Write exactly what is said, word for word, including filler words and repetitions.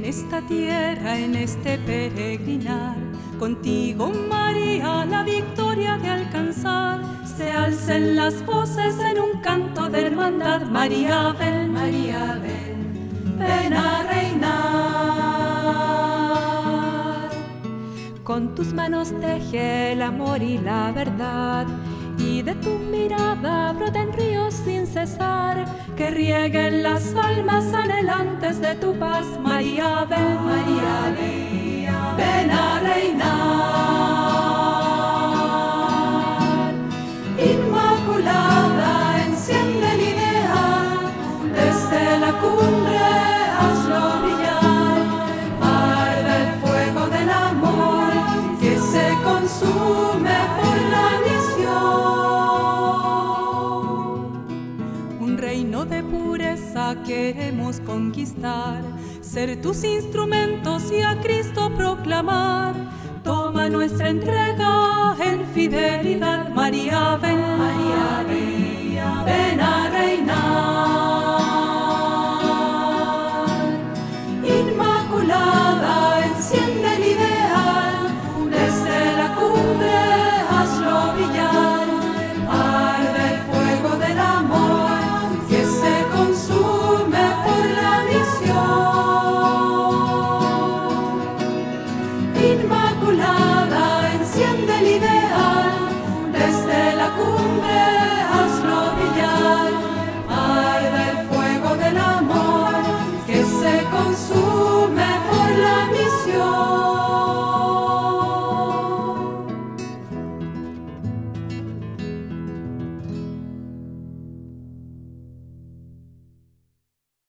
En esta tierra, en este peregrinar, contigo, María, la victoria de alcanzar. Se alcen las voces en un canto de hermandad. María, ven, María, ven, ven a reinar. Con tus manos teje el amor y la verdad, y de tu mirada broten ríos sin cesar, que rieguen las almas anhelantes de tu paz. María, ven, María, ven, ven a reinar. Inmaculada, enciende el ideal, desde la cumbre hazlo brillar. Arde el fuego del amor que se consume por la misión. Un reino de pureza queremos conquistar, ser tus instrumentos y a Cristo proclamar. Toma nuestra entrega en fidelidad. María, ven, María, ven, ven a reinar. Inmaculada, enciende el ideal, desde la cumbre hazlo brillar. Arde el fuego del amor que se consume por la misión. Inmaculada, enciende el ideal, desde la cumbre hazlo brillar. Arde el fuego del amor que se consume por la misión.